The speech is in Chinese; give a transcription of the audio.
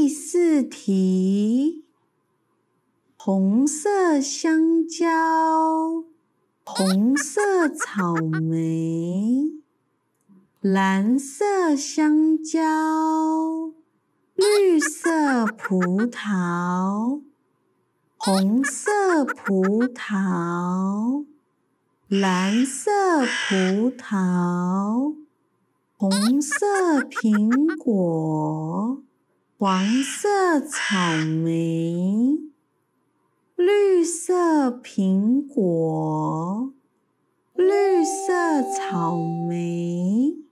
4题：红色香蕉，红色草莓，蓝色香蕉，绿色葡萄，红色葡萄，蓝色葡萄，红色苹果，黄色草莓，绿色苹果，绿色草莓。